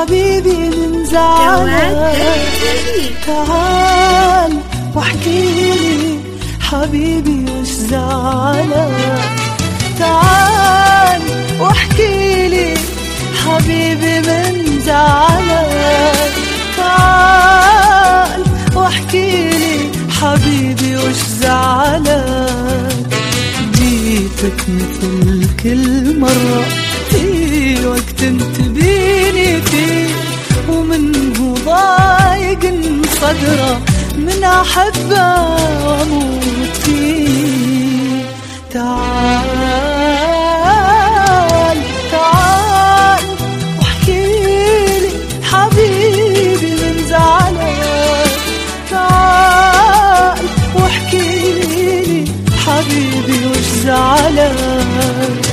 حبيبي من زعلك. تعال واحكيلي حبيبي وش زعلك. تعال واحكيلي حبيبي من زعلك. تعال واحكيلي حبيبي وش زعلك. جيتك مثل كل مرة في وقت تبيني فيه، ومنه ضايق صدره من أحبه وأموت فيه. تعال تعال واحكيلي حبيبي من زعلك. تعال واحكيلي حبيبي وش زعلك.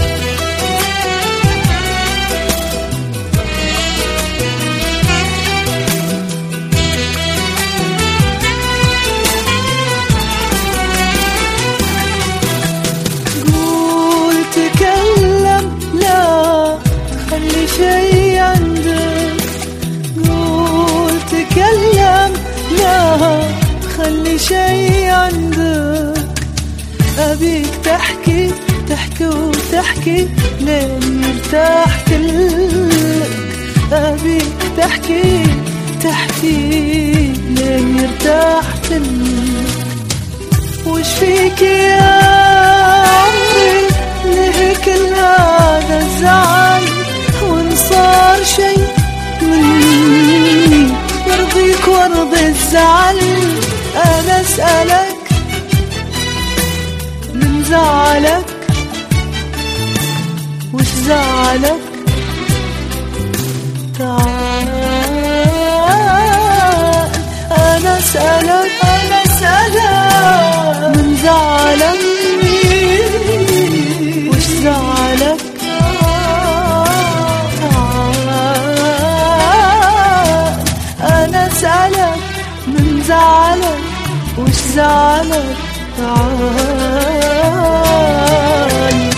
خلي شي عندك، قول تكلم، لا خلي شي عندك. أبيك تحكي تحكي وتحكي لين ارتحت لك. أبيك تحكي تحكي لين ارتحت لك. وش فيك يا عمري ليه كل هذا الزعل؟ وإن صار شي مني يرضيك وارضي الزعل. أنا أسألك من زعلك وش زعلك. تعال أنا أسألك من زعلك وش زعلك. أنا أسألك من زعلك وش زعلك. تعال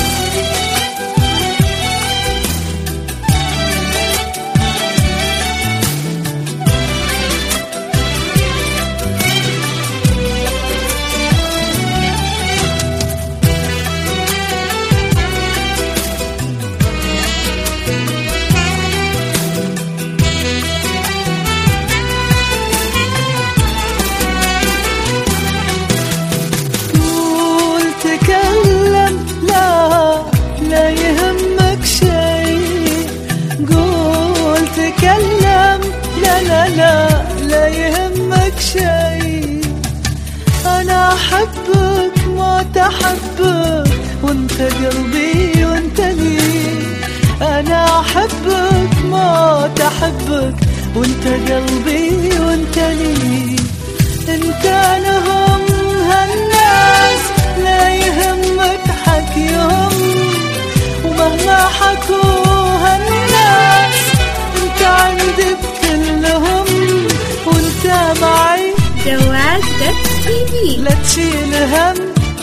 لا يهمك شيء. أنا أحبك ما تحبك وانت قلبي وانت لي. أنا أحبك ما تحبك وانت قلبي وانت لي. انت لهم هالناس لا يهمك حكيهم، ومهما حكوا هالناس انت عندي بكلهم. وانت معي جواد.tv. لا تشيل هم،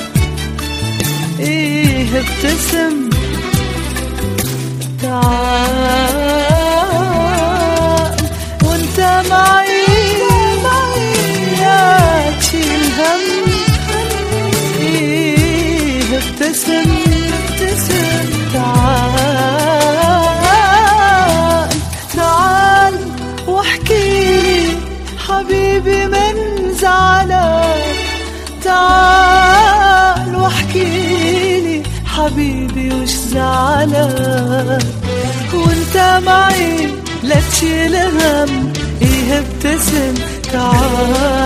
ايه ابتسم. تعال وانت معي لا تشيل هم، ايه ابتسم. تعال تعال واحكيلي حبيبي من زعلك. تعال واحكيلي حبيبي وش زعلك. وانت معي لا تشيل هم، ايه ابتسم. تعال